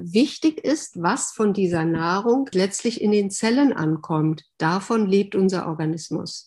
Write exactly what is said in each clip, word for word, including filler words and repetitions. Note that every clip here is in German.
Wichtig ist, was von dieser Nahrung letztlich in den Zellen ankommt. Davon lebt unser Organismus.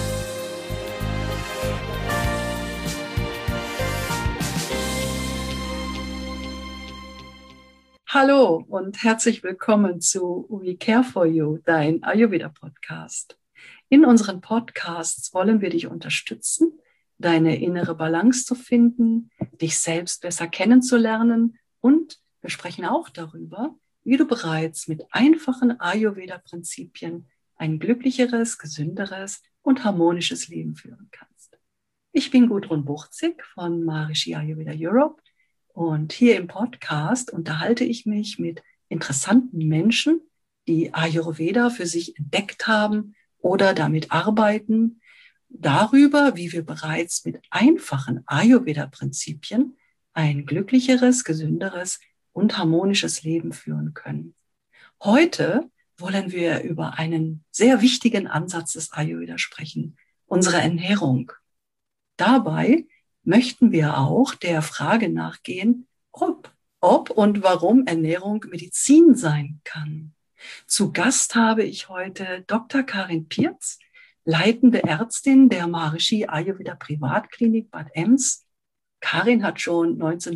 Hallo und herzlich willkommen zu We Care for You, dein Ayurveda-Podcast. In unseren Podcasts wollen wir dich unterstützen, deine innere Balance zu finden, dich selbst besser kennenzulernen und wir sprechen auch darüber, wie du bereits mit einfachen Ayurveda-Prinzipien ein glücklicheres, gesünderes und harmonisches Leben führen kannst. Ich bin Gudrun Buchzig von Maharishi Ayurveda Europe. Und hier im Podcast unterhalte ich mich mit interessanten Menschen, die Ayurveda für sich entdeckt haben oder damit arbeiten, darüber, wie wir bereits mit einfachen Ayurveda-Prinzipien ein glücklicheres, gesünderes und harmonisches Leben führen können. Heute wollen wir über einen sehr wichtigen Ansatz des Ayurveda sprechen, unsere Ernährung. Dabei möchten wir auch der Frage nachgehen, ob, ob und warum Ernährung Medizin sein kann. Zu Gast habe ich heute Doktor Karin Pirz, leitende Ärztin der Maharishi Ayurveda Privatklinik Bad Ems. Karin hat schon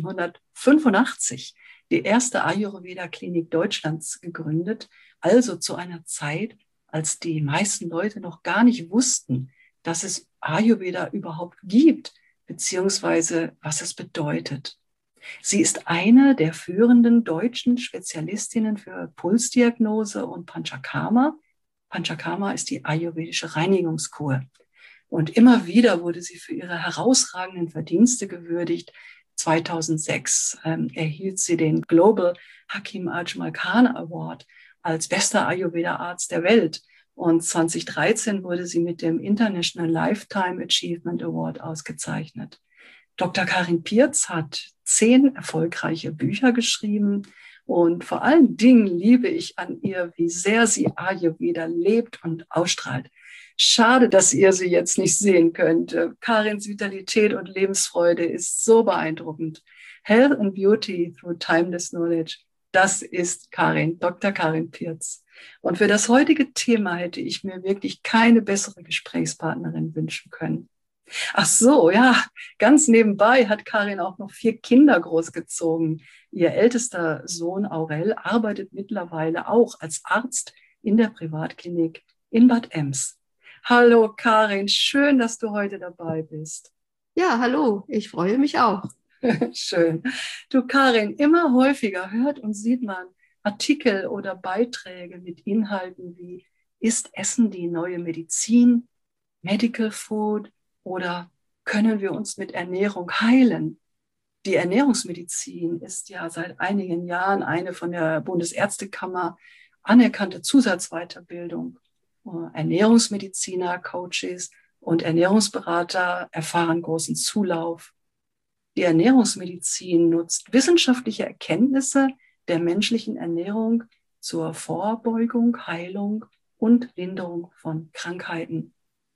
neunzehnhundertfünfundachtzig die erste Ayurveda-Klinik Deutschlands gegründet, also zu einer Zeit, als die meisten Leute noch gar nicht wussten, dass es Ayurveda überhaupt gibt, beziehungsweise was es bedeutet. Sie ist eine der führenden deutschen Spezialistinnen für Pulsdiagnose und Panchakarma. Panchakarma ist die ayurvedische Reinigungskur. Und immer wieder wurde sie für ihre herausragenden Verdienste gewürdigt. zweitausendsechs ähm, erhielt sie den Global Hakim Ajmal Khan Award als bester Ayurveda-Arzt der Welt. Und zweitausenddreizehn wurde sie mit dem International Lifetime Achievement Award ausgezeichnet. Doktor Karin Pirz hat zehn erfolgreiche Bücher geschrieben und vor allen Dingen liebe ich an ihr, wie sehr sie Ayurveda lebt und ausstrahlt. Schade, dass ihr sie jetzt nicht sehen könnt. Karins Vitalität und Lebensfreude ist so beeindruckend. Health and Beauty through Timeless Knowledge. Das ist Karin, Doktor Karin Pirz. Und für das heutige Thema hätte ich mir wirklich keine bessere Gesprächspartnerin wünschen können. Ach so, ja, ganz nebenbei hat Karin auch noch vier Kinder großgezogen. Ihr ältester Sohn Aurel arbeitet mittlerweile auch als Arzt in der Privatklinik in Bad Ems. Hallo Karin, schön, dass du heute dabei bist. Ja, hallo, ich freue mich auch. Schön. Du Karin, immer häufiger hört und sieht man Artikel oder Beiträge mit Inhalten wie ist Essen die neue Medizin, Medical Food oder können wir uns mit Ernährung heilen? Die Ernährungsmedizin ist ja seit einigen Jahren eine von der Bundesärztekammer anerkannte Zusatzweiterbildung. Ernährungsmediziner, Coaches und Ernährungsberater erfahren großen Zulauf. Die Ernährungsmedizin nutzt wissenschaftliche Erkenntnisse der menschlichen Ernährung zur Vorbeugung, Heilung und Linderung von Krankheiten.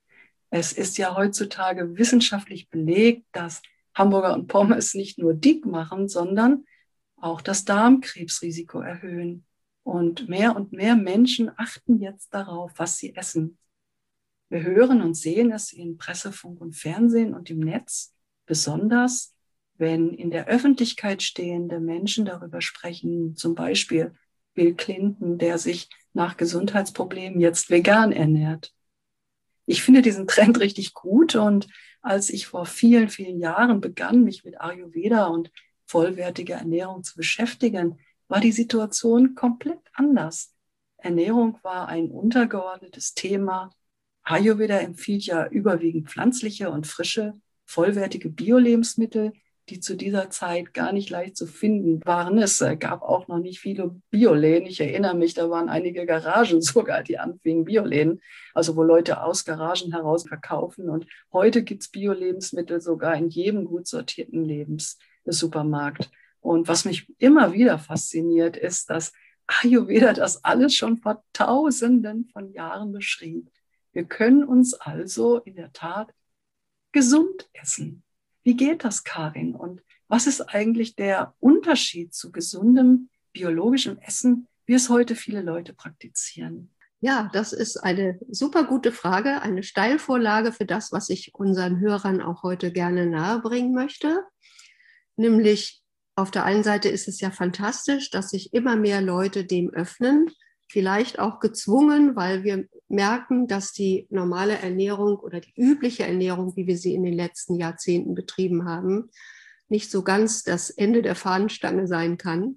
Es ist ja heutzutage wissenschaftlich belegt, dass Hamburger und Pommes nicht nur dick machen, sondern auch das Darmkrebsrisiko erhöhen. Und mehr und mehr Menschen achten jetzt darauf, was sie essen. Wir hören und sehen es in Presse, Funk und Fernsehen und im Netz, besonders wenn in der Öffentlichkeit stehende Menschen darüber sprechen, zum Beispiel Bill Clinton, der sich nach Gesundheitsproblemen jetzt vegan ernährt. Ich finde diesen Trend richtig gut und als ich vor vielen, vielen Jahren begann, mich mit Ayurveda und vollwertiger Ernährung zu beschäftigen, war die Situation komplett anders. Ernährung war ein untergeordnetes Thema. Ayurveda empfiehlt ja überwiegend pflanzliche und frische, vollwertige Bio-Lebensmittel, die zu dieser Zeit gar nicht leicht zu finden waren. Es gab auch noch nicht viele Bioläden. Ich erinnere mich, da waren einige Garagen sogar, die anfingen, Bioläden, also wo Leute aus Garagen heraus verkaufen. Und heute gibt es Bio-Lebensmittel sogar in jedem gut sortierten Lebenssupermarkt. Und was mich immer wieder fasziniert, ist, dass Ayurveda das alles schon vor Tausenden von Jahren beschrieb. Wir können uns also in der Tat gesund essen. Wie geht das, Karin? Und was ist eigentlich der Unterschied zu gesundem biologischem Essen, wie es heute viele Leute praktizieren? Ja, das ist eine super gute Frage, eine Steilvorlage für das, was ich unseren Hörern auch heute gerne nahebringen möchte. Nämlich auf der einen Seite ist es ja fantastisch, dass sich immer mehr Leute dem öffnen, vielleicht auch gezwungen, weil wir merken, dass die normale Ernährung oder die übliche Ernährung, wie wir sie in den letzten Jahrzehnten betrieben haben, nicht so ganz das Ende der Fahnenstange sein kann.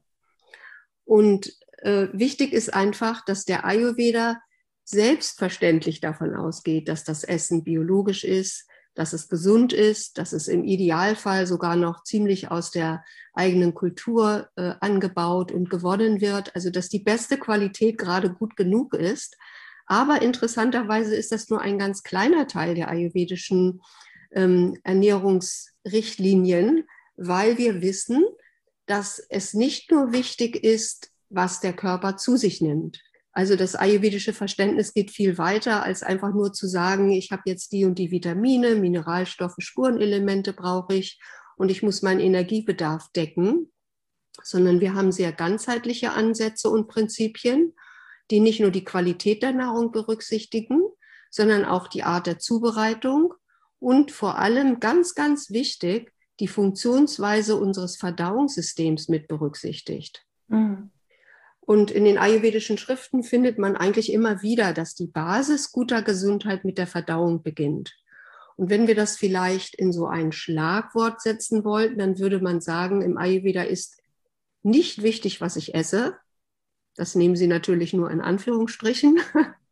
Und äh, wichtig ist einfach, dass der Ayurveda selbstverständlich davon ausgeht, dass das Essen biologisch ist, dass es gesund ist, dass es im Idealfall sogar noch ziemlich aus der eigenen Kultur äh, angebaut und gewonnen wird, also dass die beste Qualität gerade gut genug ist. Aber interessanterweise ist das nur ein ganz kleiner Teil der ayurvedischen ähm, Ernährungsrichtlinien, weil wir wissen, dass es nicht nur wichtig ist, was der Körper zu sich nimmt. Also das ayurvedische Verständnis geht viel weiter, als einfach nur zu sagen, ich habe jetzt die und die Vitamine, Mineralstoffe, Spurenelemente brauche ich und ich muss meinen Energiebedarf decken, sondern wir haben sehr ganzheitliche Ansätze und Prinzipien, die nicht nur die Qualität der Nahrung berücksichtigen, sondern auch die Art der Zubereitung und vor allem ganz, ganz wichtig, die Funktionsweise unseres Verdauungssystems mit berücksichtigt. Mhm. Und in den ayurvedischen Schriften findet man eigentlich immer wieder, dass die Basis guter Gesundheit mit der Verdauung beginnt. Und wenn wir das vielleicht in so ein Schlagwort setzen wollten, dann würde man sagen, im Ayurveda ist nicht wichtig, was ich esse. Das nehmen Sie natürlich nur in Anführungsstrichen.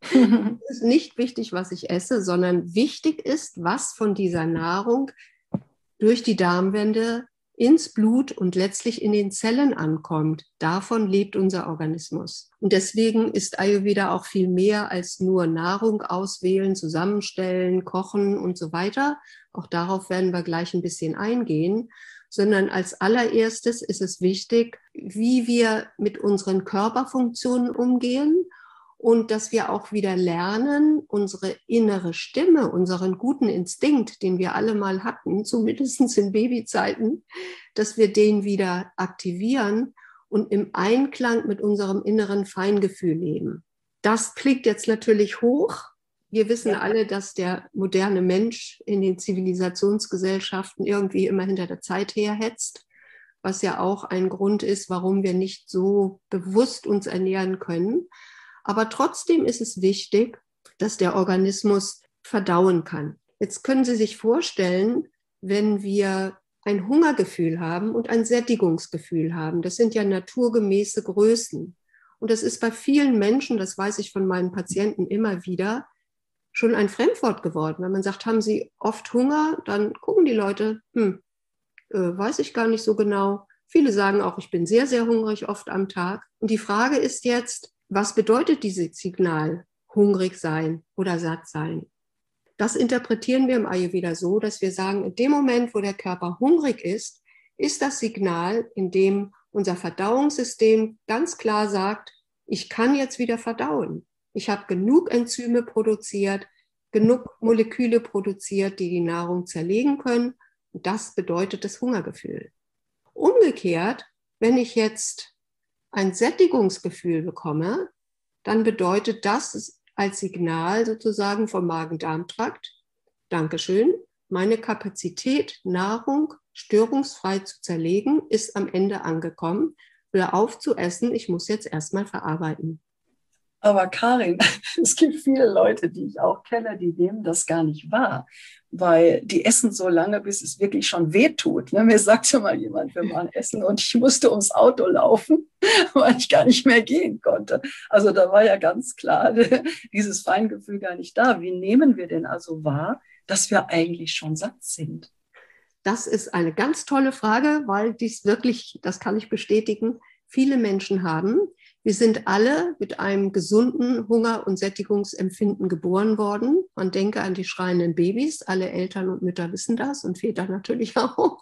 Es ist nicht wichtig, was ich esse, sondern wichtig ist, was von dieser Nahrung durch die Darmwände ins Blut und letztlich in den Zellen ankommt. Davon lebt unser Organismus. Und deswegen ist Ayurveda auch viel mehr als nur Nahrung auswählen, zusammenstellen, kochen und so weiter. Auch darauf werden wir gleich ein bisschen eingehen. Sondern als allererstes ist es wichtig, wie wir mit unseren Körperfunktionen umgehen und dass wir auch wieder lernen, unsere innere Stimme, unseren guten Instinkt, den wir alle mal hatten, zumindest in Babyzeiten, dass wir den wieder aktivieren und im Einklang mit unserem inneren Feingefühl leben. Das klingt jetzt natürlich hoch. Wir wissen ja alle, dass der moderne Mensch in den Zivilisationsgesellschaften irgendwie immer hinter der Zeit herhetzt, was ja auch ein Grund ist, warum wir nicht so bewusst uns ernähren können. Aber trotzdem ist es wichtig, dass der Organismus verdauen kann. Jetzt können Sie sich vorstellen, wenn wir ein Hungergefühl haben und ein Sättigungsgefühl haben. Das sind ja naturgemäße Größen. Und das ist bei vielen Menschen, das weiß ich von meinen Patienten immer wieder, schon ein Fremdwort geworden. Wenn man sagt, haben Sie oft Hunger, dann gucken die Leute, hm, äh, weiß ich gar nicht so genau. Viele sagen auch, ich bin sehr, sehr hungrig, oft am Tag. Und die Frage ist jetzt, was bedeutet dieses Signal, hungrig sein oder satt sein? Das interpretieren wir im Ayurveda so, dass wir sagen, in dem Moment, wo der Körper hungrig ist, ist das Signal, in dem unser Verdauungssystem ganz klar sagt, ich kann jetzt wieder verdauen. Ich habe genug Enzyme produziert, genug Moleküle produziert, die die Nahrung zerlegen können. Und das bedeutet das Hungergefühl. Umgekehrt, wenn ich jetzt ein Sättigungsgefühl bekomme, dann bedeutet das als Signal sozusagen vom Magen-Darm-Trakt, Dankeschön, meine Kapazität, Nahrung störungsfrei zu zerlegen, ist am Ende angekommen. Hör auf zu essen, ich muss jetzt erstmal verarbeiten. Aber Karin, es gibt viele Leute, die ich auch kenne, die nehmen das gar nicht wahr, weil die essen so lange, bis es wirklich schon wehtut. Ne? Mir sagte mal jemand, wir waren essen und ich musste ums Auto laufen, weil ich gar nicht mehr gehen konnte. Also da war ja ganz klar dieses Feingefühl gar nicht da. Wie nehmen wir denn also wahr, dass wir eigentlich schon satt sind? Das ist eine ganz tolle Frage, weil dies wirklich, das kann ich bestätigen, viele Menschen haben. Wir sind alle mit einem gesunden Hunger- und Sättigungsempfinden geboren worden. Man denke an die schreienden Babys. Alle Eltern und Mütter wissen das und Väter natürlich auch.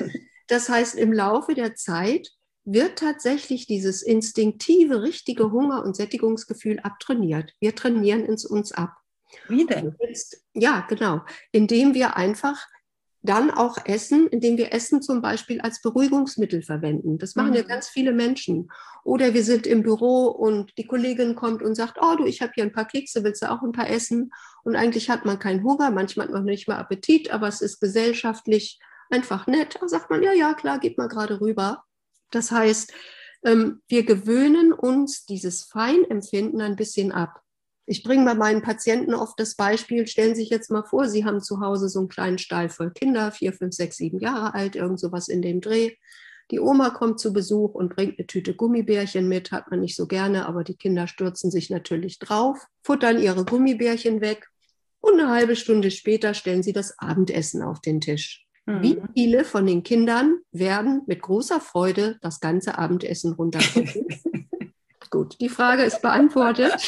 Das heißt, im Laufe der Zeit wird tatsächlich dieses instinktive, richtige Hunger- und Sättigungsgefühl abtrainiert. Wir trainieren es uns ab. Wie denn? Jetzt, ja, genau. Indem wir einfach dann auch Essen, indem wir Essen zum Beispiel als Beruhigungsmittel verwenden. Das machen mhm. ja ganz viele Menschen. Oder wir sind im Büro und die Kollegin kommt und sagt, oh du, ich habe hier ein paar Kekse, willst du auch ein paar essen? Und eigentlich hat man keinen Hunger, manchmal hat man nicht mal Appetit, aber es ist gesellschaftlich einfach nett. Da sagt man, ja, ja, klar, geht mal gerade rüber. Das heißt, wir gewöhnen uns dieses Feinempfinden ein bisschen ab. Ich bringe bei meinen Patienten oft das Beispiel, stellen Sie sich jetzt mal vor, Sie haben zu Hause so einen kleinen Stall voll Kinder, vier, fünf, sechs, sieben Jahre alt, irgend sowas in dem Dreh. Die Oma kommt zu Besuch und bringt eine Tüte Gummibärchen mit, hat man nicht so gerne, aber die Kinder stürzen sich natürlich drauf, futtern ihre Gummibärchen weg und eine halbe Stunde später stellen sie das Abendessen auf den Tisch. Mhm. Wie viele von den Kindern werden mit großer Freude das ganze Abendessen runtergucken? Gut, die Frage ist beantwortet.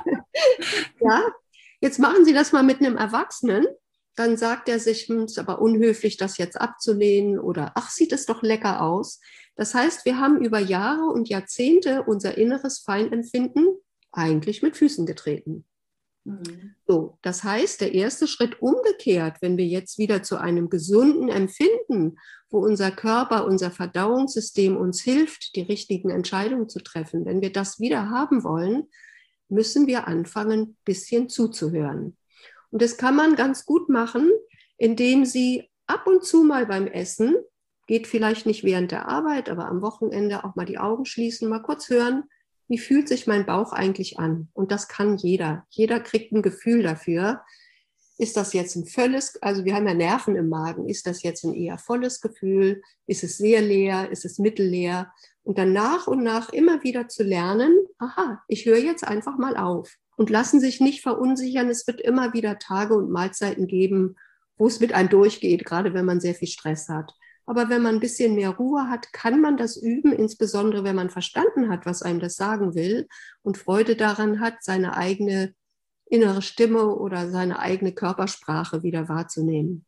Ja, jetzt machen Sie das mal mit einem Erwachsenen. Dann sagt er sich, hm, ist aber unhöflich, das jetzt abzulehnen oder ach, sieht es doch lecker aus. Das heißt, wir haben über Jahre und Jahrzehnte unser inneres Feinempfinden eigentlich mit Füßen getreten. Mhm. So, das heißt, der erste Schritt umgekehrt, wenn wir jetzt wieder zu einem gesunden Empfinden, wo unser Körper, unser Verdauungssystem uns hilft, die richtigen Entscheidungen zu treffen, wenn wir das wieder haben wollen, müssen wir anfangen, ein bisschen zuzuhören. Und das kann man ganz gut machen, indem Sie ab und zu mal beim Essen, geht vielleicht nicht während der Arbeit, aber am Wochenende auch mal die Augen schließen, mal kurz hören, wie fühlt sich mein Bauch eigentlich an? Und das kann jeder. Jeder kriegt ein Gefühl dafür. Ist das jetzt ein volles, also wir haben ja Nerven im Magen, ist das jetzt ein eher volles Gefühl? Ist es sehr leer? Ist es mittelleer? Und dann nach und nach immer wieder zu lernen, aha, ich höre jetzt einfach mal auf. Und lassen sich nicht verunsichern. Es wird immer wieder Tage und Mahlzeiten geben, wo es mit einem durchgeht, gerade wenn man sehr viel Stress hat. Aber wenn man ein bisschen mehr Ruhe hat, kann man das üben, insbesondere wenn man verstanden hat, was einem das sagen will und Freude daran hat, seine eigene innere Stimme oder seine eigene Körpersprache wieder wahrzunehmen.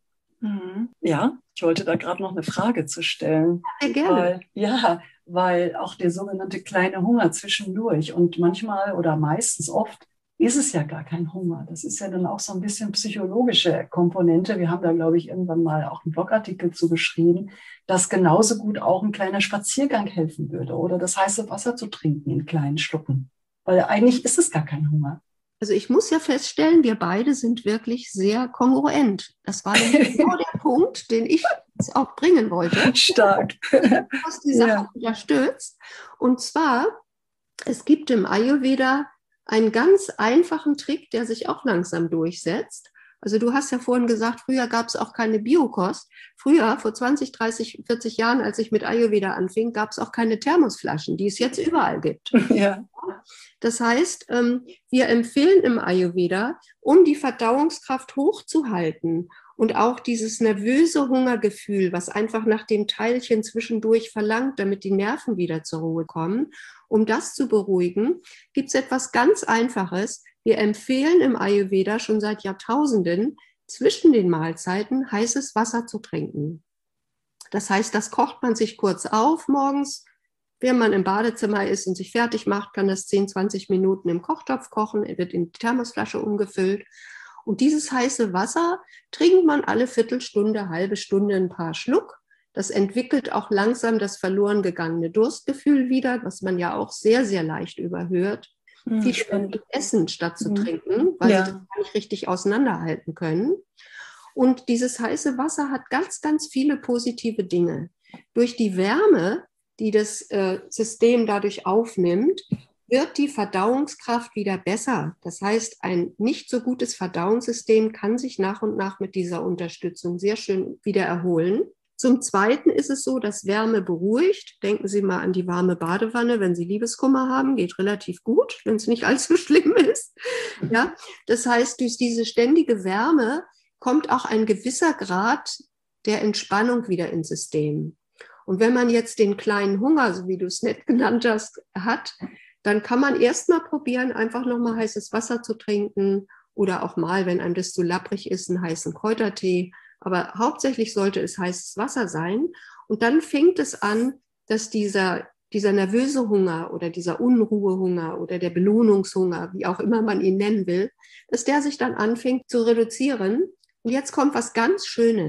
Ja, ich wollte da gerade noch eine Frage zu stellen. Sehr gerne. Weil, ja, weil auch der sogenannte kleine Hunger zwischendurch und manchmal oder meistens oft ist es ja gar kein Hunger. Das ist ja dann auch so ein bisschen psychologische Komponente. Wir haben da, glaube ich, irgendwann mal auch einen Blogartikel zu geschrieben, dass genauso gut auch ein kleiner Spaziergang helfen würde oder das heiße Wasser zu trinken in kleinen Schlucken. Weil eigentlich ist es gar kein Hunger. Also ich muss ja feststellen, wir beide sind wirklich sehr kongruent. Das war nämlich genau der Punkt, den ich jetzt auch bringen wollte. Stark. Du hast die Sache Ja. unterstützt. Und zwar, es gibt im Ayurveda einen ganz einfachen Trick, der sich auch langsam durchsetzt. Also du hast ja vorhin gesagt, früher gab es auch keine Biokost. Früher, vor zwanzig, dreißig, vierzig Jahren, als ich mit Ayurveda anfing, gab es auch keine Thermosflaschen, die es jetzt überall gibt. Ja. Das heißt, wir empfehlen im Ayurveda, um die Verdauungskraft hochzuhalten und auch dieses nervöse Hungergefühl, was einfach nach dem Teilchen zwischendurch verlangt, damit die Nerven wieder zur Ruhe kommen, um das zu beruhigen, gibt es etwas ganz Einfaches. Wir empfehlen im Ayurveda schon seit Jahrtausenden, zwischen den Mahlzeiten heißes Wasser zu trinken. Das heißt, das kocht man sich kurz auf morgens. Wenn man im Badezimmer ist und sich fertig macht, kann das zehn, zwanzig Minuten im Kochtopf kochen. Er wird in die Thermosflasche umgefüllt. Und dieses heiße Wasser trinkt man alle Viertelstunde, halbe Stunde ein paar Schluck. Das entwickelt auch langsam das verloren gegangene Durstgefühl wieder, was man ja auch sehr, sehr leicht überhört. Mhm, Viele spannend. essen statt zu Mhm. trinken, weil Ja. sie das gar nicht richtig auseinanderhalten können. Und dieses heiße Wasser hat ganz, ganz viele positive Dinge. Durch die Wärme, die das äh, System dadurch aufnimmt, wird die Verdauungskraft wieder besser. Das heißt, ein nicht so gutes Verdauungssystem kann sich nach und nach mit dieser Unterstützung sehr schön wieder erholen. Zum Zweiten ist es so, dass Wärme beruhigt. Denken Sie mal an die warme Badewanne, wenn Sie Liebeskummer haben, geht relativ gut, wenn es nicht allzu schlimm ist. Ja? Das heißt, durch diese ständige Wärme kommt auch ein gewisser Grad der Entspannung wieder ins System. Und wenn man jetzt den kleinen Hunger, so wie du es nett genannt hast, hat, dann kann man erst mal probieren, einfach nochmal heißes Wasser zu trinken oder auch mal, wenn einem das zu lapprig ist, einen heißen Kräutertee. Aber hauptsächlich sollte es heißes Wasser sein. Und dann fängt es an, dass dieser, dieser nervöse Hunger oder dieser Unruhehunger oder der Belohnungshunger, wie auch immer man ihn nennen will, dass der sich dann anfängt zu reduzieren. Und jetzt kommt was ganz Schönes.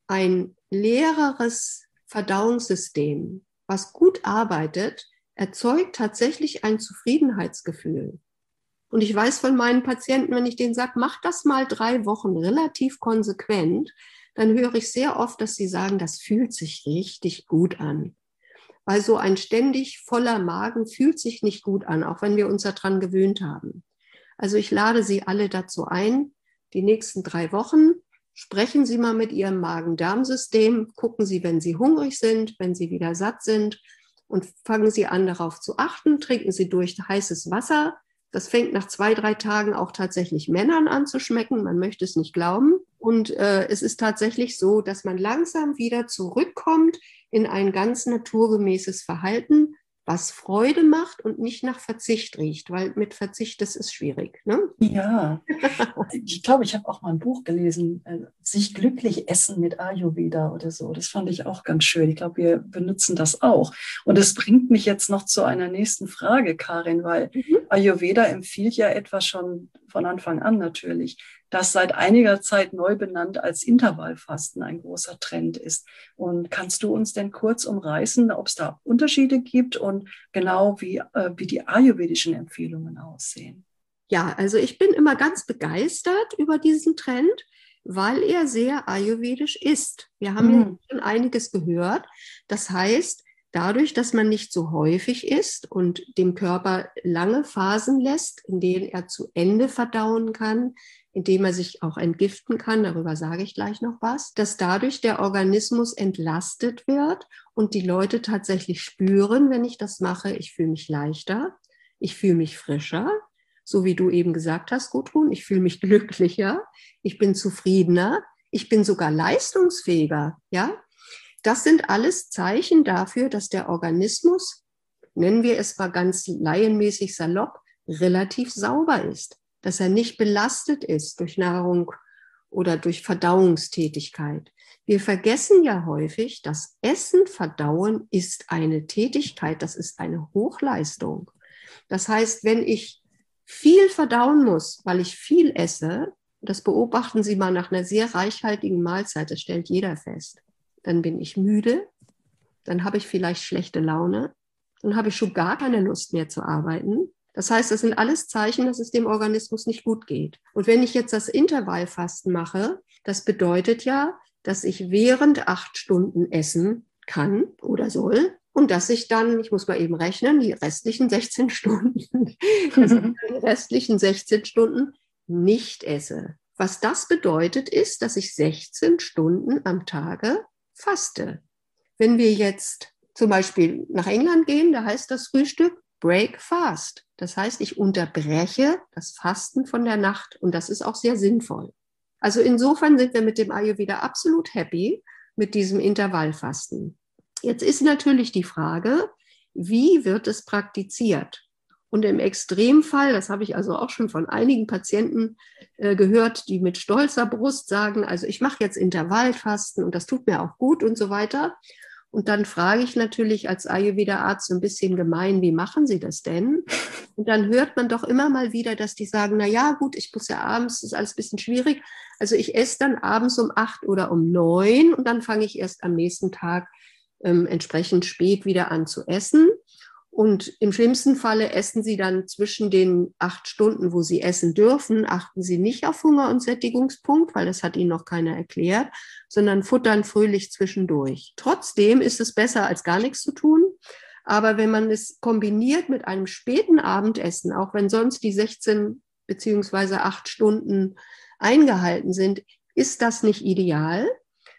ein leereres Verdauungssystem, was gut arbeitet, erzeugt tatsächlich ein Zufriedenheitsgefühl. Und ich weiß von meinen Patienten, wenn ich denen sage, mach das mal drei Wochen relativ konsequent, dann höre ich sehr oft, dass sie sagen, das fühlt sich richtig gut an. Weil so ein ständig voller Magen fühlt sich nicht gut an, auch wenn wir uns daran gewöhnt haben. Also ich lade Sie alle dazu ein, die nächsten drei Wochen, sprechen Sie mal mit Ihrem Magen-Darm-System, gucken Sie, wenn Sie hungrig sind, wenn Sie wieder satt sind und fangen Sie an, darauf zu achten, trinken Sie durch heißes Wasser. Das fängt nach zwei, drei Tagen auch tatsächlich Männern an zu schmecken. Man möchte es nicht glauben. Und äh, es ist tatsächlich so, dass man langsam wieder zurückkommt in ein ganz naturgemäßes Verhalten, was Freude macht und nicht nach Verzicht riecht, weil mit Verzicht, das ist schwierig. Ne? Ja, ich glaube, ich habe auch mal ein Buch gelesen, äh, sich glücklich essen mit Ayurveda oder so. Das fand ich auch ganz schön. Ich glaube, wir benutzen das auch. Und das bringt mich jetzt noch zu einer nächsten Frage, Karin, weil Mhm. Ayurveda empfiehlt ja etwas schon von Anfang an natürlich, das seit einiger Zeit neu benannt als Intervallfasten ein großer Trend ist. Und kannst du uns denn kurz umreißen, ob es da Unterschiede gibt und genau wie, äh, wie die ayurvedischen Empfehlungen aussehen? Ja, also ich bin immer ganz begeistert über diesen Trend, weil er sehr ayurvedisch ist. Wir haben ja Mhm. schon einiges gehört. Das heißt, dadurch, dass man nicht so häufig isst und dem Körper lange Phasen lässt, in denen er zu Ende verdauen kann, indem er sich auch entgiften kann, darüber sage ich gleich noch was, dass dadurch der Organismus entlastet wird und die Leute tatsächlich spüren, wenn ich das mache, ich fühle mich leichter, ich fühle mich frischer, so wie du eben gesagt hast, Gudrun, ich fühle mich glücklicher, ich bin zufriedener, ich bin sogar leistungsfähiger, ja. Das sind alles Zeichen dafür, dass der Organismus, nennen wir es mal ganz laienmäßig salopp, relativ sauber ist, dass er nicht belastet ist durch Nahrung oder durch Verdauungstätigkeit. Wir vergessen ja häufig, dass Essen, Verdauen ist eine Tätigkeit, das ist eine Hochleistung. Das heißt, wenn ich viel verdauen muss, weil ich viel esse, das beobachten Sie mal nach einer sehr reichhaltigen Mahlzeit, das stellt jeder fest, dann bin ich müde, dann habe ich vielleicht schlechte Laune, dann habe ich schon gar keine Lust mehr zu arbeiten. Das heißt, das sind alles Zeichen, dass es dem Organismus nicht gut geht. Und wenn ich jetzt das Intervallfasten mache, das bedeutet ja, dass ich während acht Stunden essen kann oder soll und dass ich dann, ich muss mal eben rechnen, die restlichen sechzehn Stunden, dass ich die restlichen sechzehn Stunden nicht esse. Was das bedeutet, ist, dass ich sechzehn Stunden am Tage faste. Wenn wir jetzt zum Beispiel nach England gehen, da heißt das Frühstück Break Fast. Das heißt, ich unterbreche das Fasten von der Nacht und das ist auch sehr sinnvoll. Also insofern sind wir mit dem Ayurveda absolut happy mit diesem Intervallfasten. Jetzt ist natürlich die Frage, wie wird es praktiziert? Und im Extremfall, das habe ich also auch schon von einigen Patienten äh, gehört, die mit stolzer Brust sagen, also ich mache jetzt Intervallfasten und das tut mir auch gut und so weiter. Und dann frage ich natürlich als Ayurveda-Arzt so ein bisschen gemein, wie machen Sie das denn? Und dann hört man doch immer mal wieder, dass die sagen, na ja, gut, ich muss ja abends, das ist alles ein bisschen schwierig. Also ich esse dann abends um acht oder um neun und dann fange ich erst am nächsten Tag ähm, entsprechend spät wieder an zu essen. Und im schlimmsten Falle essen Sie dann zwischen den acht Stunden, wo Sie essen dürfen, achten Sie nicht auf Hunger- und Sättigungspunkt, weil das hat Ihnen noch keiner erklärt, sondern futtern fröhlich zwischendurch. Trotzdem ist es besser, als gar nichts zu tun. Aber wenn man es kombiniert mit einem späten Abendessen, auch wenn sonst die sechzehn beziehungsweise acht Stunden eingehalten sind, ist das nicht ideal,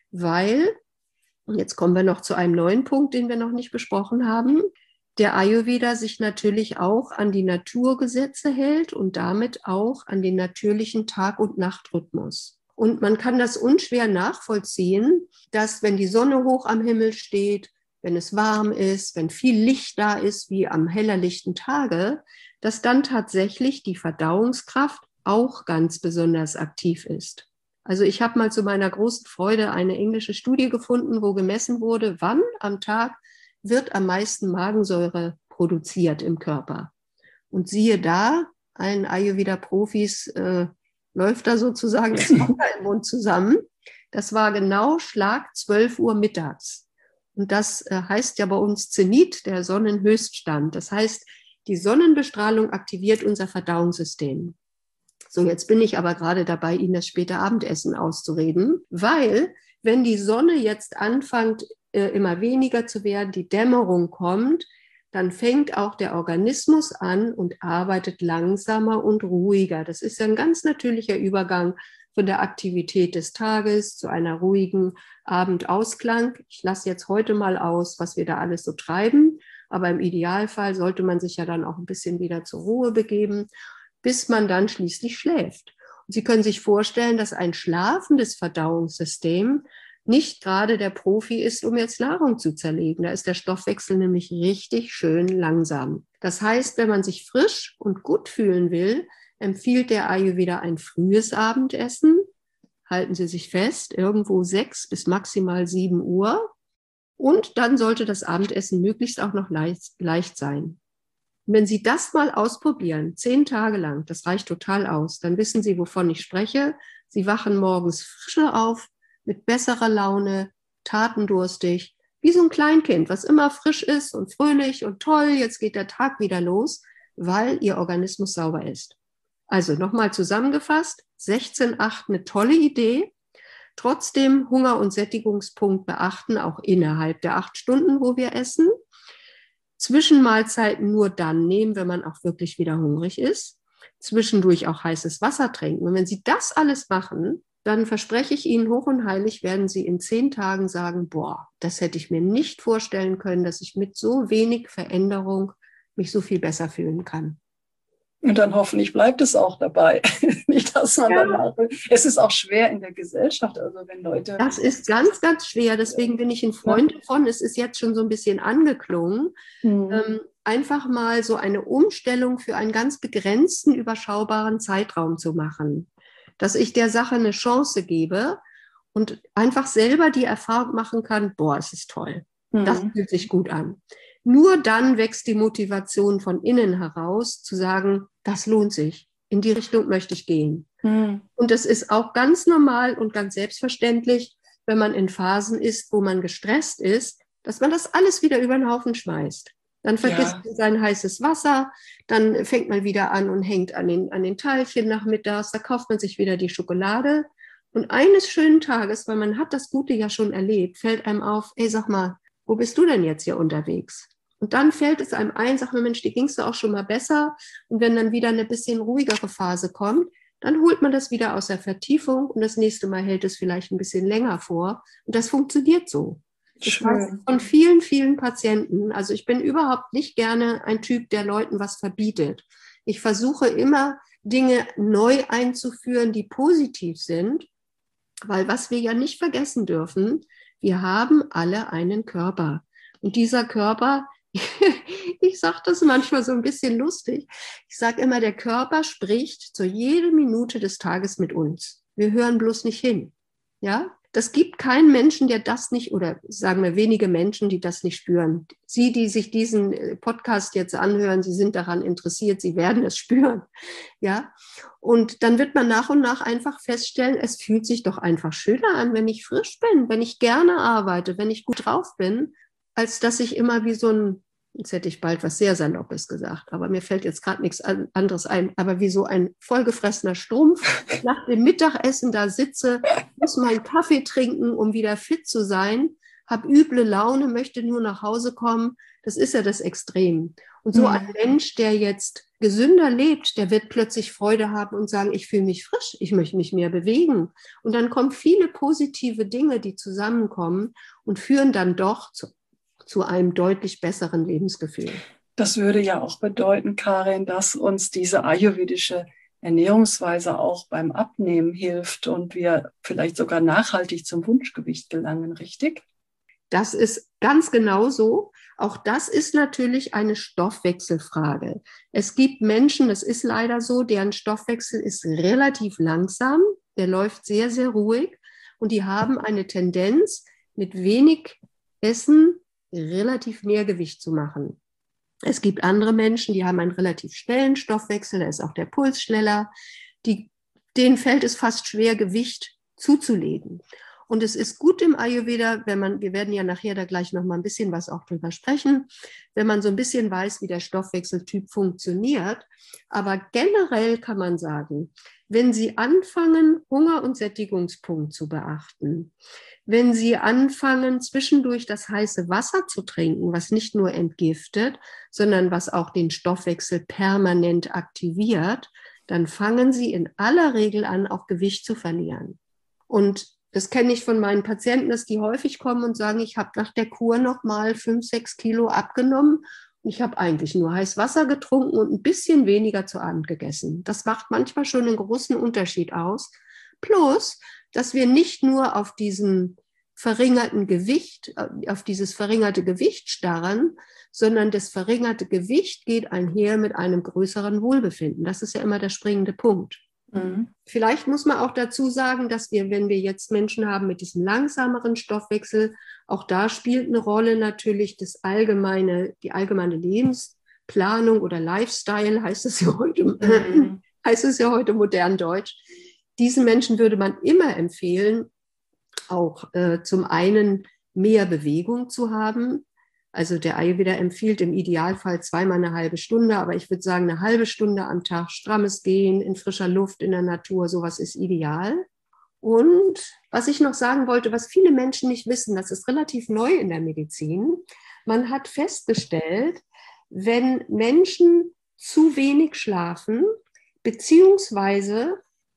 weil, und jetzt kommen wir noch zu einem neuen Punkt, den wir noch nicht besprochen haben, der Ayurveda sich natürlich auch an die Naturgesetze hält und damit auch an den natürlichen Tag- und Nachtrhythmus. Und man kann das unschwer nachvollziehen, dass wenn die Sonne hoch am Himmel steht, wenn es warm ist, wenn viel Licht da ist, wie am hellerlichten Tage, dass dann tatsächlich die Verdauungskraft auch ganz besonders aktiv ist. Also ich habe mal zu meiner großen Freude eine englische Studie gefunden, wo gemessen wurde, wann am Tag wird am meisten Magensäure produziert im Körper. Und siehe da, allen Ayurveda-Profis äh, läuft da sozusagen das Wasser im Mund zusammen. Das war genau Schlag zwölf Uhr mittags. Und das äh, heißt ja bei uns Zenit, der Sonnenhöchststand. Das heißt, die Sonnenbestrahlung aktiviert unser Verdauungssystem. So, jetzt bin ich aber gerade dabei, Ihnen das späte Abendessen auszureden, weil wenn die Sonne jetzt anfängt, äh, immer weniger zu werden, die Dämmerung kommt, dann fängt auch der Organismus an und arbeitet langsamer und ruhiger. Das ist ein ganz natürlicher Übergang von der Aktivität des Tages zu einer ruhigen Abendausklang. Ich lasse jetzt heute mal aus, was wir da alles so treiben, aber im Idealfall sollte man sich ja dann auch ein bisschen wieder zur Ruhe begeben, bis man dann schließlich schläft. Und Sie können sich vorstellen, dass ein schlafendes Verdauungssystem nicht gerade der Profi ist, um jetzt Nahrung zu zerlegen. Da ist der Stoffwechsel nämlich richtig schön langsam. Das heißt, wenn man sich frisch und gut fühlen will, empfiehlt der Ayurveda ein frühes Abendessen. Halten Sie sich fest, irgendwo sechs bis maximal sieben Uhr. Und dann sollte das Abendessen möglichst auch noch leicht, leicht sein. Wenn Sie das mal ausprobieren, zehn Tage lang, das reicht total aus, dann wissen Sie, wovon ich spreche. Sie wachen morgens frischer auf, mit besserer Laune, tatendurstig, wie so ein Kleinkind, was immer frisch ist und fröhlich und toll, jetzt geht der Tag wieder los, weil Ihr Organismus sauber ist. Also nochmal zusammengefasst, sechzehn acht eine tolle Idee. Trotzdem Hunger- und Sättigungspunkt beachten, auch innerhalb der acht Stunden, wo wir essen. Zwischenmahlzeiten nur dann nehmen, wenn man auch wirklich wieder hungrig ist. Zwischendurch auch heißes Wasser trinken. Und wenn Sie das alles machen, dann verspreche ich Ihnen, hoch und heilig werden Sie in zehn Tagen sagen, boah, das hätte ich mir nicht vorstellen können, dass ich mit so wenig Veränderung mich so viel besser fühlen kann. Und dann hoffentlich bleibt es auch dabei. Nicht, dass man ja. danach. Es ist auch schwer in der Gesellschaft, also wenn Leute. Das ist ganz, ganz schwer. Deswegen bin ich ein Freund davon. Es ist jetzt schon so ein bisschen angeklungen. Mhm. Ähm, einfach mal so eine Umstellung für einen ganz begrenzten, überschaubaren Zeitraum zu machen. Dass ich der Sache eine Chance gebe und einfach selber die Erfahrung machen kann, boah, es ist toll. Mhm. Das fühlt sich gut an. Nur dann wächst die Motivation von innen heraus, zu sagen, das lohnt sich, in die Richtung möchte ich gehen. Mhm. Und es ist auch ganz normal und ganz selbstverständlich, wenn man in Phasen ist, wo man gestresst ist, dass man das alles wieder über den Haufen schmeißt. Dann vergisst ja. man sein heißes Wasser, dann fängt man wieder an und hängt an den, an den Teilchen nachmittags, da kauft man sich wieder die Schokolade. Und eines schönen Tages, weil man hat das Gute ja schon erlebt, fällt einem auf, ey, sag mal, wo bist du denn jetzt hier unterwegs? Und dann fällt es einem ein, sagt man, Mensch, dir ging es auch schon mal besser. Und wenn dann wieder eine bisschen ruhigere Phase kommt, dann holt man das wieder aus der Vertiefung und das nächste Mal hält es vielleicht ein bisschen länger vor. Und das funktioniert so. Ich weiß von vielen, vielen Patienten, also ich bin überhaupt nicht gerne ein Typ, der Leuten was verbietet. Ich versuche immer, Dinge neu einzuführen, die positiv sind, weil was wir ja nicht vergessen dürfen, wir haben alle einen Körper. Und dieser Körper, ich sage das manchmal so ein bisschen lustig, ich sage immer, der Körper spricht zu jeder Minute des Tages mit uns. Wir hören bloß nicht hin. Ja? Das gibt keinen Menschen, der das nicht, oder sagen wir wenige Menschen, die das nicht spüren. Sie, die sich diesen Podcast jetzt anhören, sie sind daran interessiert, sie werden es spüren. Ja? Und dann wird man nach und nach einfach feststellen, es fühlt sich doch einfach schöner an, wenn ich frisch bin, wenn ich gerne arbeite, wenn ich gut drauf bin, als dass ich immer wie so ein, jetzt hätte ich bald was sehr Saloppes gesagt, aber mir fällt jetzt gerade nichts anderes ein, aber wie so ein vollgefressener Strumpf nach dem Mittagessen da sitze, muss mal einen Kaffee trinken, um wieder fit zu sein, habe üble Laune, möchte nur nach Hause kommen. Das ist ja das Extrem. Und so ein Mensch, der jetzt gesünder lebt, der wird plötzlich Freude haben und sagen, ich fühle mich frisch, ich möchte mich mehr bewegen. Und dann kommen viele positive Dinge, die zusammenkommen und führen dann doch zu zu einem deutlich besseren Lebensgefühl. Das würde ja auch bedeuten, Karin, dass uns diese ayurvedische Ernährungsweise auch beim Abnehmen hilft und wir vielleicht sogar nachhaltig zum Wunschgewicht gelangen, richtig? Das ist ganz genau so. Auch das ist natürlich eine Stoffwechselfrage. Es gibt Menschen, das ist leider so, deren Stoffwechsel ist relativ langsam, der läuft sehr, sehr ruhig und die haben eine Tendenz, mit wenig Essen relativ mehr Gewicht zu machen. Es gibt andere Menschen, die haben einen relativ schnellen Stoffwechsel, da ist auch der Puls schneller, die, denen fällt es fast schwer, Gewicht zuzulegen. Und es ist gut im Ayurveda, wenn man, wir werden ja nachher da gleich noch mal ein bisschen was auch drüber sprechen, wenn man so ein bisschen weiß, wie der Stoffwechseltyp funktioniert. Aber generell kann man sagen, wenn Sie anfangen, Hunger- und Sättigungspunkt zu beachten, wenn Sie anfangen, zwischendurch das heiße Wasser zu trinken, was nicht nur entgiftet, sondern was auch den Stoffwechsel permanent aktiviert, dann fangen Sie in aller Regel an, auch Gewicht zu verlieren. Und das kenne ich von meinen Patienten, dass die häufig kommen und sagen, ich habe nach der Kur noch mal fünf, sechs Kilo abgenommen. Ich habe eigentlich nur heiß Wasser getrunken und ein bisschen weniger zu Abend gegessen. Das macht manchmal schon einen großen Unterschied aus. Plus, dass wir nicht nur auf diesen verringerten Gewicht, auf dieses verringerte Gewicht starren, sondern das verringerte Gewicht geht einher mit einem größeren Wohlbefinden. Das ist ja immer der springende Punkt. Mhm. Vielleicht muss man auch dazu sagen, dass wir, wenn wir jetzt Menschen haben mit diesem langsameren Stoffwechsel, auch da spielt eine Rolle natürlich das allgemeine, die allgemeine Lebensplanung oder Lifestyle, heißt es ja heute, mhm. heißt es ja heute modern Deutsch. Diesen Menschen würde man immer empfehlen, auch äh, zum einen mehr Bewegung zu haben. Also der Ayurveda empfiehlt im Idealfall zweimal eine halbe Stunde, aber ich würde sagen, eine halbe Stunde am Tag, strammes Gehen in frischer Luft, in der Natur, sowas ist ideal. Und was ich noch sagen wollte, was viele Menschen nicht wissen, das ist relativ neu in der Medizin. Man hat festgestellt, wenn Menschen zu wenig schlafen, beziehungsweise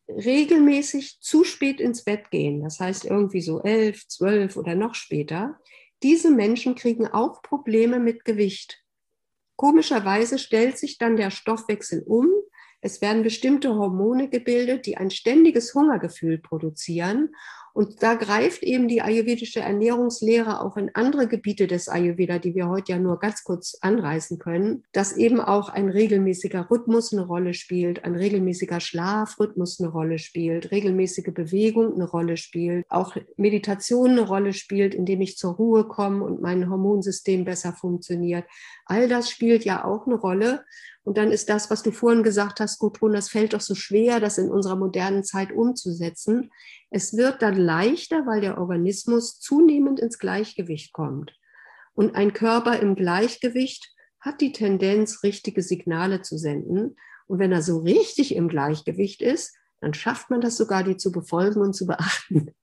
regelmäßig zu spät ins Bett gehen, das heißt irgendwie so elf, zwölf oder noch später, diese Menschen kriegen auch Probleme mit Gewicht. Komischerweise stellt sich dann der Stoffwechsel um. Es werden bestimmte Hormone gebildet, die ein ständiges Hungergefühl produzieren. Und da greift eben die ayurvedische Ernährungslehre auch in andere Gebiete des Ayurveda, die wir heute ja nur ganz kurz anreißen können, dass eben auch ein regelmäßiger Rhythmus eine Rolle spielt, ein regelmäßiger Schlafrhythmus eine Rolle spielt, regelmäßige Bewegung eine Rolle spielt, auch Meditation eine Rolle spielt, indem ich zur Ruhe komme und mein Hormonsystem besser funktioniert. All das spielt ja auch eine Rolle. Und dann ist das, was du vorhin gesagt hast, Gudrun, das fällt doch so schwer, das in unserer modernen Zeit umzusetzen. Es wird dann leichter, weil der Organismus zunehmend ins Gleichgewicht kommt. Und ein Körper im Gleichgewicht hat die Tendenz, richtige Signale zu senden. Und wenn er so richtig im Gleichgewicht ist, dann schafft man das sogar, die zu befolgen und zu beachten.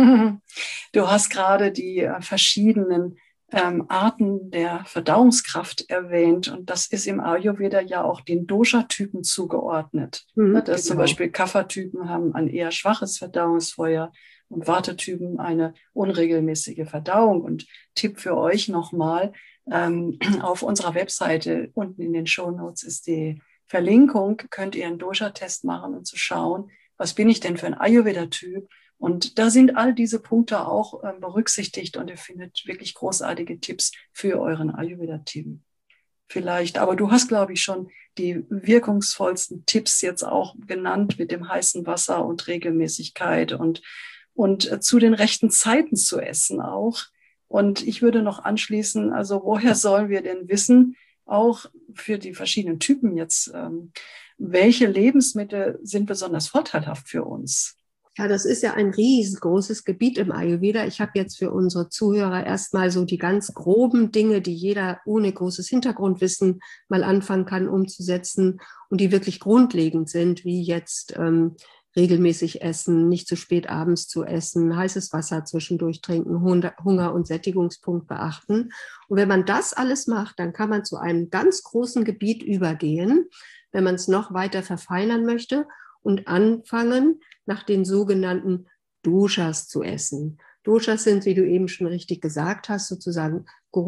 Du hast gerade die verschiedenen Ähm, Arten der Verdauungskraft erwähnt. Und das ist im Ayurveda ja auch den Dosha-Typen zugeordnet. Mhm, das genau. Zum Beispiel Kapha-Typen haben ein eher schwaches Verdauungsfeuer und Vata-Typen eine unregelmäßige Verdauung. Und Tipp für euch nochmal, ähm, auf unserer Webseite unten in den Shownotes ist die Verlinkung, könnt ihr einen Dosha-Test machen und zu schauen, was bin ich denn für ein Ayurveda-Typ? Und da sind all diese Punkte auch äh, berücksichtigt und ihr findet wirklich großartige Tipps für euren Ayurveda-Team. Vielleicht, aber du hast, glaube ich, schon die wirkungsvollsten Tipps jetzt auch genannt mit dem heißen Wasser und Regelmäßigkeit und, und äh, zu den rechten Zeiten zu essen auch. Und ich würde noch anschließen, also woher sollen wir denn wissen, auch für die verschiedenen Typen jetzt, ähm, welche Lebensmittel sind besonders vorteilhaft für uns? Ja, das ist ja ein riesengroßes Gebiet im Ayurveda. Ich habe jetzt für unsere Zuhörer erstmal so die ganz groben Dinge, die jeder ohne großes Hintergrundwissen mal anfangen kann umzusetzen und die wirklich grundlegend sind, wie jetzt ähm, regelmäßig essen, nicht zu spät abends zu essen, heißes Wasser zwischendurch trinken, Hunger- und Sättigungspunkt beachten. Und wenn man das alles macht, dann kann man zu einem ganz großen Gebiet übergehen, wenn man es noch weiter verfeinern möchte und anfangen, nach den sogenannten Doshas zu essen. Doshas sind, wie du eben schon richtig gesagt hast, sozusagen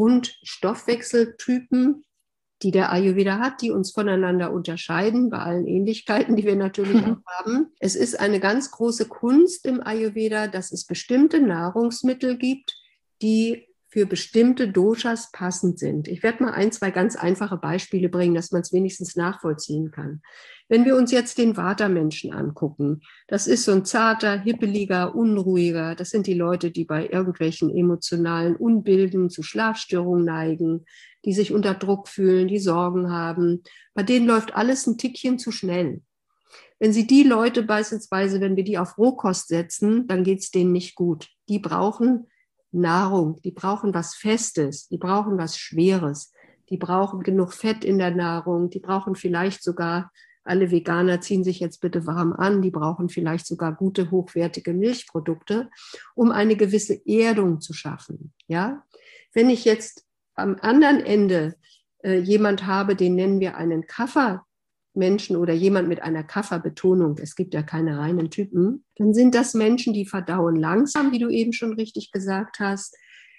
Grundstoffwechseltypen, die der Ayurveda hat, die uns voneinander unterscheiden, bei allen Ähnlichkeiten, die wir natürlich auch haben. Es ist eine ganz große Kunst im Ayurveda, dass es bestimmte Nahrungsmittel gibt, die für bestimmte Doshas passend sind. Ich werde mal ein, zwei ganz einfache Beispiele bringen, dass man es wenigstens nachvollziehen kann. Wenn wir uns jetzt den Vata-Menschen angucken, das ist so ein zarter, hippeliger, unruhiger, das sind die Leute, die bei irgendwelchen emotionalen Unbilden zu Schlafstörungen neigen, die sich unter Druck fühlen, die Sorgen haben. Bei denen läuft alles ein Tickchen zu schnell. Wenn Sie die Leute beispielsweise, wenn wir die auf Rohkost setzen, dann geht es denen nicht gut. Die brauchen Nahrung, die brauchen was Festes, die brauchen was Schweres, die brauchen genug Fett in der Nahrung, die brauchen vielleicht sogar, alle Veganer ziehen sich jetzt bitte warm an, die brauchen vielleicht sogar gute, hochwertige Milchprodukte, um eine gewisse Erdung zu schaffen. Ja? Wenn ich jetzt am anderen Ende äh, jemand habe, den nennen wir einen Kaffermenschen oder jemand mit einer Kafferbetonung, es gibt ja keine reinen Typen, dann sind das Menschen, die verdauen langsam, wie du eben schon richtig gesagt hast,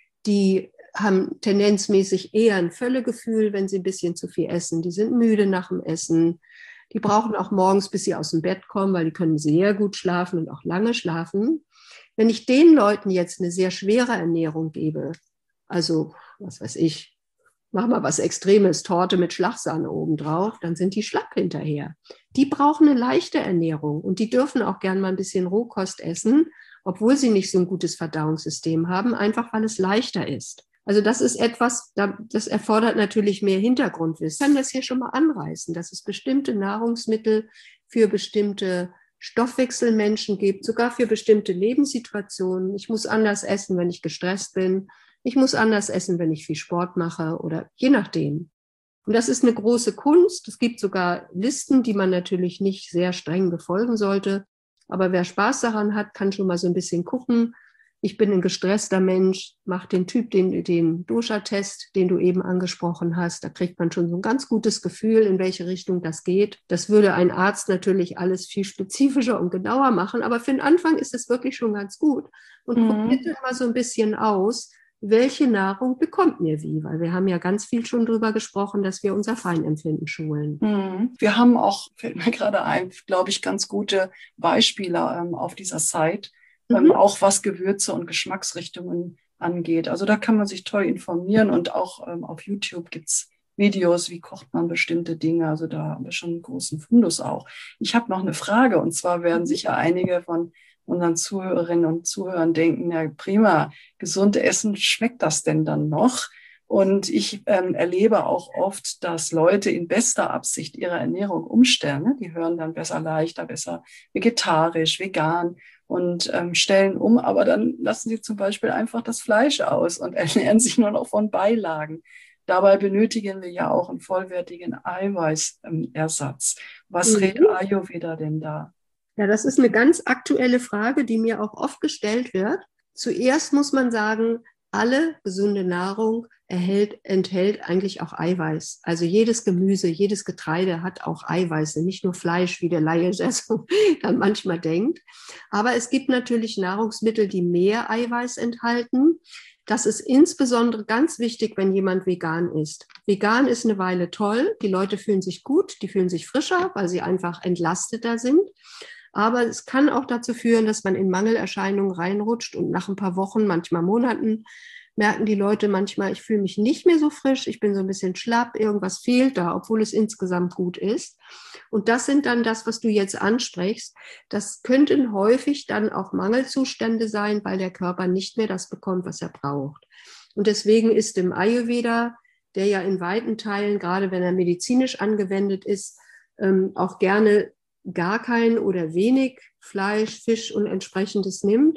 die haben tendenzmäßig eher ein Völlegefühl, wenn sie ein bisschen zu viel essen, die sind müde nach dem Essen, die brauchen auch morgens, bis sie aus dem Bett kommen, weil die können sehr gut schlafen und auch lange schlafen. Wenn ich den Leuten jetzt eine sehr schwere Ernährung gebe, also was weiß ich, mach mal was Extremes, Torte mit Schlagsahne obendrauf, dann sind die schlapp hinterher. Die brauchen eine leichte Ernährung und die dürfen auch gern mal ein bisschen Rohkost essen, obwohl sie nicht so ein gutes Verdauungssystem haben, einfach weil es leichter ist. Also das ist etwas, das erfordert natürlich mehr Hintergrundwissen. Ich kann das hier schon mal anreißen, dass es bestimmte Nahrungsmittel für bestimmte Stoffwechselmenschen gibt, sogar für bestimmte Lebenssituationen. Ich muss anders essen, wenn ich gestresst bin. Ich muss anders essen, wenn ich viel Sport mache oder je nachdem. Und das ist eine große Kunst. Es gibt sogar Listen, die man natürlich nicht sehr streng befolgen sollte. Aber wer Spaß daran hat, kann schon mal so ein bisschen gucken. Ich bin ein gestresster Mensch, mach den Typ, den, den Dosha-Test, den du eben angesprochen hast. Da kriegt man schon so ein ganz gutes Gefühl, in welche Richtung das geht. Das würde ein Arzt natürlich alles viel spezifischer und genauer machen. Aber für den Anfang ist es wirklich schon ganz gut. Und mhm. probiert mal so ein bisschen aus, welche Nahrung bekommt mir wie? Weil wir haben ja ganz viel schon drüber gesprochen, dass wir unser Feinempfinden schulen. Mhm. Wir haben auch, fällt mir gerade ein, glaube ich, ganz gute Beispiele ähm, auf dieser Site, mhm. ähm, auch was Gewürze und Geschmacksrichtungen angeht. Also da kann man sich toll informieren und auch ähm, auf YouTube gibt's Videos, wie kocht man bestimmte Dinge. Also da haben wir schon einen großen Fundus auch. Ich habe noch eine Frage und zwar werden sicher einige von unseren Zuhörerinnen und Zuhörern denken, ja prima, gesund essen, schmeckt das denn dann noch? Und ich ähm, erlebe auch oft, dass Leute in bester Absicht ihre Ernährung umstellen. Ne? Die hören dann besser leichter, besser vegetarisch, vegan und ähm, stellen um, aber dann lassen sie zum Beispiel einfach das Fleisch aus und ernähren sich nur noch von Beilagen. Dabei benötigen wir ja auch einen vollwertigen Eiweißersatz. Was mhm. rät Ayurveda denn da? Ja, das ist eine ganz aktuelle Frage, die mir auch oft gestellt wird. Zuerst muss man sagen, alle gesunde Nahrung erhält, enthält eigentlich auch Eiweiß. Also jedes Gemüse, jedes Getreide hat auch Eiweiße, nicht nur Fleisch, wie der Laie so dann manchmal denkt. Aber es gibt natürlich Nahrungsmittel, die mehr Eiweiß enthalten. Das ist insbesondere ganz wichtig, wenn jemand vegan ist. Vegan ist eine Weile toll, die Leute fühlen sich gut, die fühlen sich frischer, weil sie einfach entlasteter sind. Aber es kann auch dazu führen, dass man in Mangelerscheinungen reinrutscht und nach ein paar Wochen, manchmal Monaten, merken die Leute manchmal, ich fühle mich nicht mehr so frisch, ich bin so ein bisschen schlapp, irgendwas fehlt da, obwohl es insgesamt gut ist. Und das sind dann das, was du jetzt ansprichst. Das könnten häufig dann auch Mangelzustände sein, weil der Körper nicht mehr das bekommt, was er braucht. Und deswegen ist im Ayurveda, der ja in weiten Teilen, gerade wenn er medizinisch angewendet ist, auch gerne gar kein oder wenig Fleisch, Fisch und entsprechendes nimmt,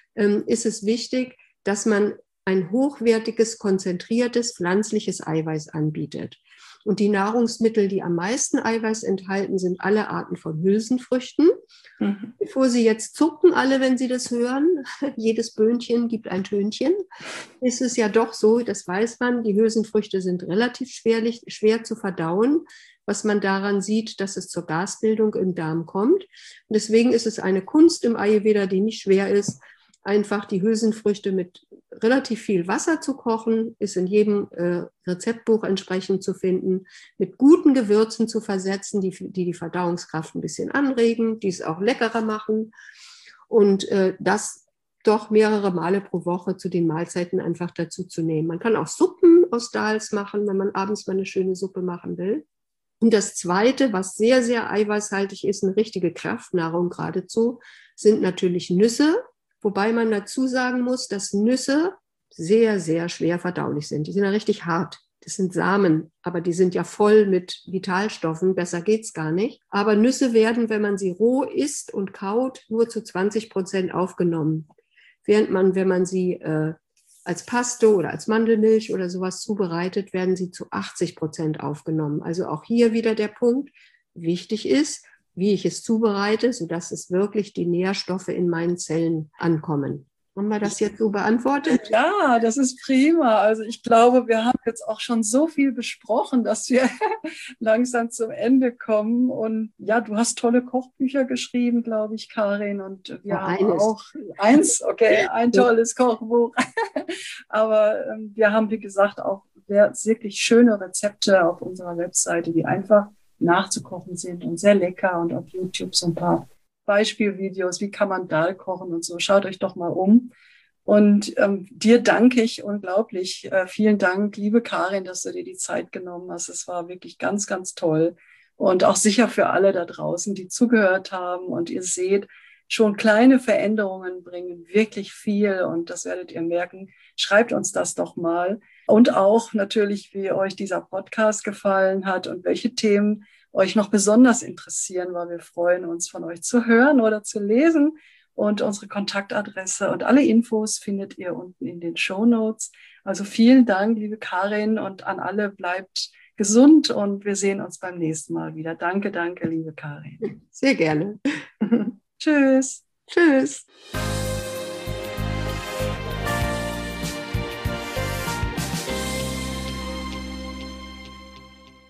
ist es wichtig, dass man ein hochwertiges, konzentriertes, pflanzliches Eiweiß anbietet. Und die Nahrungsmittel, die am meisten Eiweiß enthalten, sind alle Arten von Hülsenfrüchten. Mhm. Bevor Sie jetzt zucken alle, wenn Sie das hören, jedes Böhnchen gibt ein Tönchen, ist es ja doch so, das weiß man, die Hülsenfrüchte sind relativ schwerlich, schwer zu verdauen, was man daran sieht, dass es zur Gasbildung im Darm kommt. Und deswegen ist es eine Kunst im Ayurveda, die nicht schwer ist, einfach die Hülsenfrüchte mit relativ viel Wasser zu kochen, ist in jedem äh, Rezeptbuch entsprechend zu finden, mit guten Gewürzen zu versetzen, die die, die Verdauungskraft ein bisschen anregen, die es auch leckerer machen und äh, das doch mehrere Male pro Woche zu den Mahlzeiten einfach dazu zu nehmen. Man kann auch Suppen aus Dals machen, wenn man abends mal eine schöne Suppe machen will. Und das Zweite, was sehr, sehr eiweißhaltig ist, eine richtige Kraftnahrung geradezu, sind natürlich Nüsse. Wobei man dazu sagen muss, dass Nüsse sehr, sehr schwer verdaulich sind. Die sind ja richtig hart. Das sind Samen, aber die sind ja voll mit Vitalstoffen, besser geht's gar nicht. Aber Nüsse werden, wenn man sie roh isst und kaut, nur zu zwanzig Prozent aufgenommen. Während man, wenn man sie äh, als Paste oder als Mandelmilch oder sowas zubereitet, werden sie zu achtzig Prozent aufgenommen. Also auch hier wieder der Punkt, wichtig ist, wie ich es zubereite, sodass es wirklich die Nährstoffe in meinen Zellen ankommen. Haben wir das jetzt so beantwortet? Ja, das ist prima. Also ich glaube, wir haben jetzt auch schon so viel besprochen, dass wir langsam zum Ende kommen. Und ja, du hast tolle Kochbücher geschrieben, glaube ich, Karin. Und wir Oh, haben eines. auch eins, okay, ein tolles Kochbuch. Aber ähm, wir haben, wie gesagt, auch wirklich schöne Rezepte auf unserer Webseite, die einfach nachzukochen sind und sehr lecker, und auf YouTube so ein paar Beispielvideos, wie kann man Dal kochen und so. Schaut euch doch mal um. Und ähm, dir danke ich unglaublich. Äh, vielen Dank, liebe Karin, dass du dir die Zeit genommen hast. Es war wirklich ganz, ganz toll. Und auch sicher für alle da draußen, die zugehört haben. Und ihr seht, schon kleine Veränderungen bringen wirklich viel. Und das werdet ihr merken. Schreibt uns das doch mal. Und auch natürlich, wie euch dieser Podcast gefallen hat und welche Themen euch noch besonders interessieren, weil wir freuen uns, von euch zu hören oder zu lesen. Und unsere Kontaktadresse und alle Infos findet ihr unten in den Shownotes. Also vielen Dank, liebe Karin, und an alle, bleibt gesund und wir sehen uns beim nächsten Mal wieder. Danke, danke, liebe Karin. Sehr gerne. Tschüss. Tschüss.